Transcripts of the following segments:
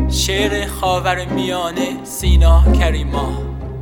شعر خاورمیانه سینا کریما.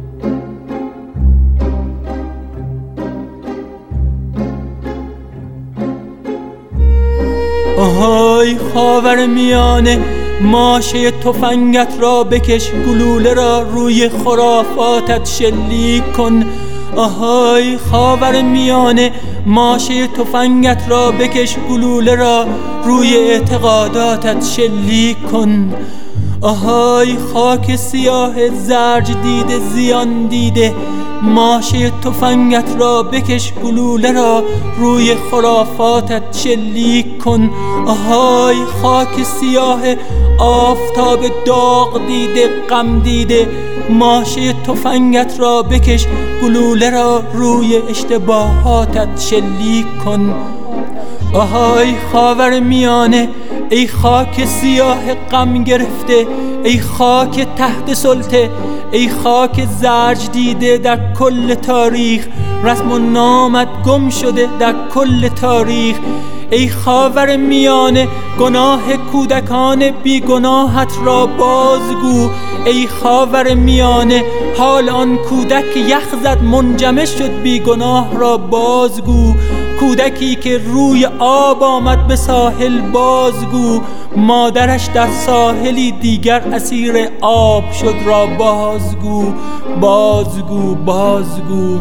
آهای خاورمیانه، ماشه تفنگت را بکش، گلوله را روی خرافاتت شلیک کن. آهای خاورمیانه، ماشه تفنگت را بکش، گلوله را روی اعتقاداتت شلیک کن. آهای خاک سیاه زرج دیده زیان دیده، ماشه تفنگت را بکش، گلوله را روی خرافاتت شلیک کن. آهای خاک سیاه آفتاب داغ دیده غم دیده، ماشه تفنگت را بکش، گلوله را روی اشتباهاتت شلیک کن. آهای خاورمیانه، ای خاک سیاه غم گرفته، ای خاک تحت سلطه، ای خاک زرج دیده در کل تاریخ، رسم و نامت گم شده در کل تاریخ. ای خاورمیانه، گناه کودکان بیگناهت را بازگو. ای خاورمیانه، حال آن کودک یخ زد منجمد شد بیگناه را بازگو. کودکی که روی آب آمد به ساحل بازگو، مادرش در ساحلی دیگر اسیر آب شد را بازگو. بازگو بازگو.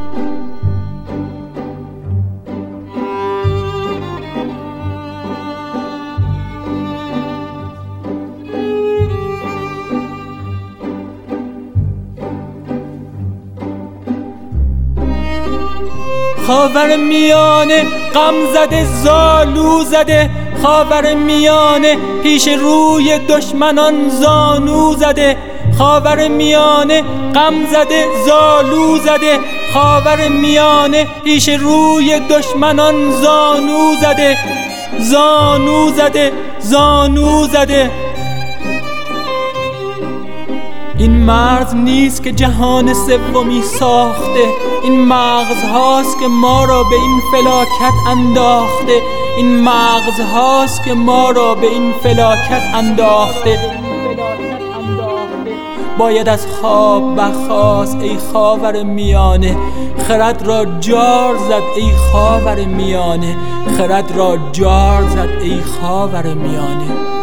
خاورمیانه غم زده زالو زده، خاورمیانه پیش روی دشمنان زانو زده. خاورمیانه غم زده زالو زده، خاورمیانه پیش روی دشمنان زانو زده. زانو زده زانو زده. این مرز نیست که جهان سومی ساخته، این مغز هاست که ما را به این فلاکت انداخته. این مغز هاست که ما را به این فلاکت انداخته. باید از خواب برخاست ای خاورمیانه، خرد را جار زد ای خاورمیانه، خرد را جار زد ای خاورمیانه.